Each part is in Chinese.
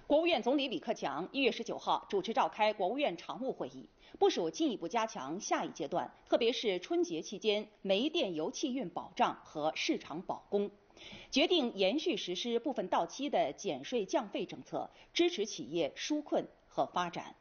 国务院总理李克强1月19号主持召开国务院常务会议，部署进一步加强下一阶段，特别是春节期间煤电油气运保障和市场保供，决定延续实施部分到期的减税降费政策，支持企业纾困和发展。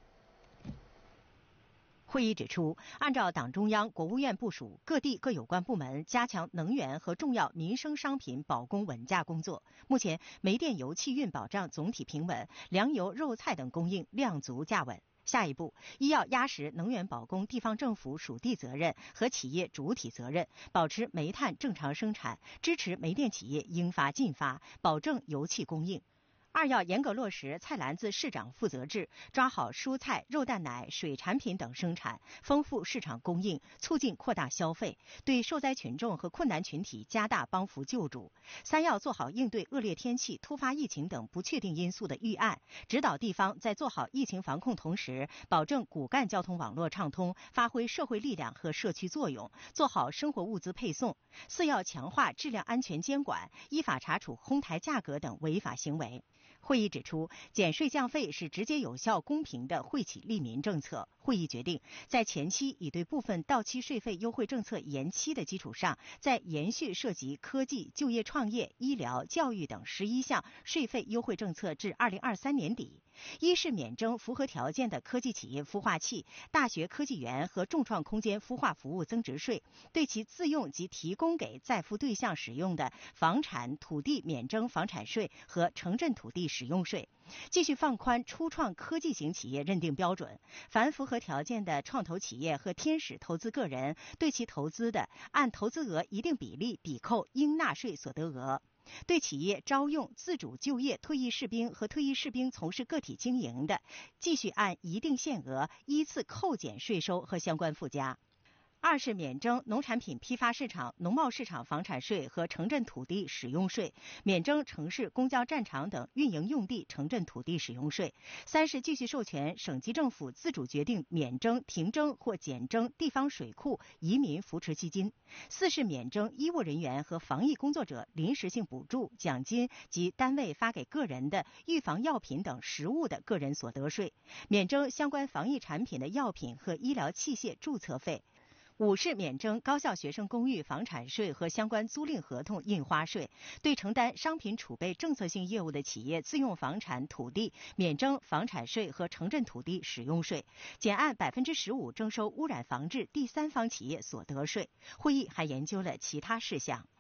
会议指出，按照党中央、国务院部署，各地各有关部门加强能源和重要民生商品保供稳价工作。目前，煤电油气运保障总体平稳，粮油、肉菜等供应量足价稳。下一步，一要压实能源保供地方政府属地责任和企业主体责任，保持煤炭正常生产，支持煤电企业应发尽发，保证油气供应。二要严格落实菜篮子市长负责制，抓好蔬菜、肉蛋奶、水产品等生产，丰富市场供应，促进扩大消费，对受灾群众和困难群体加大帮扶救助。三要做好应对恶劣天气、突发疫情等不确定因素的预案，指导地方在做好疫情防控同时，保证骨干交通网络畅通，发挥社会力量和社区作用，做好生活物资配送。四要强化质量安全监管，依法查处哄抬价格等违法行为。会议指出，减税降费是直接有效公平的惠企利民政策。会议决定，在前期已对部分到期税费优惠政策延期的基础上，再延续涉及科技、就业创业、医疗、教育等11项税费优惠政策至2023年底。一是免征符合条件的科技企业孵化器、大学科技园和众创空间孵化服务增值税，对其自用及提供给在孵对象使用的房产、土地免征房产税和城镇土地使用税。继续放宽初创科技型企业认定标准，凡符合条件的创投企业和天使投资个人，对其投资的按投资额一定比例抵扣应纳税所得额。对企业招用自主就业退役士兵和退役士兵从事个体经营的，继续按一定限额依次扣减税收和相关附加。二是免征农产品批发市场、农贸市场房产税和城镇土地使用税，免征城市公交战场等运营用地城镇土地使用税。三是继续授权省级政府自主决定免征、停征或减征地方水库移民扶持基金。四是免征医务人员和防疫工作者临时性补助、奖金及单位发给个人的预防药品等实物的个人所得税，免征相关防疫产品的药品和医疗器械注册费。五是免征高校学生公寓房产税和相关租赁合同印花税，对承担商品储备政策性业务的企业自用房产土地免征房产税和城镇土地使用税，减按15%征收污染防治第三方企业所得税。会议还研究了其他事项。